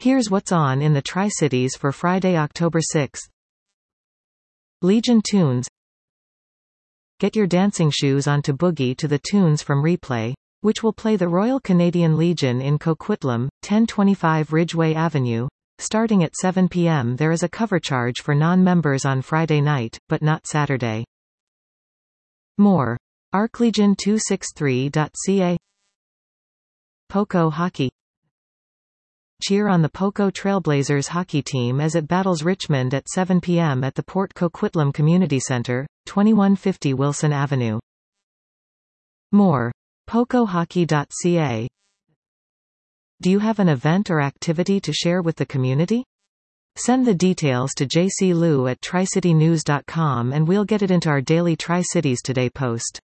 Here's what's on in the Tri-Cities for Friday, October 6th. Legion Tunes. Get your dancing shoes on to boogie to the tunes from Replay, which will play the Royal Canadian Legion in Coquitlam, 1025 Ridgeway Avenue. Starting at 7 p.m. There is a cover charge for non-members on Friday night, but not Saturday. More. arclegion263.ca. Poco Hockey. Cheer on the Poco Trailblazers hockey team as it battles Richmond at 7 p.m. at the Port Coquitlam Community Centre, 2150 Wilson Avenue. More. pocohockey.ca. Do you have an event or activity to share with the community? Send the details to jclou@tricitynews.com and we'll get it into our daily Tri-Cities Today post.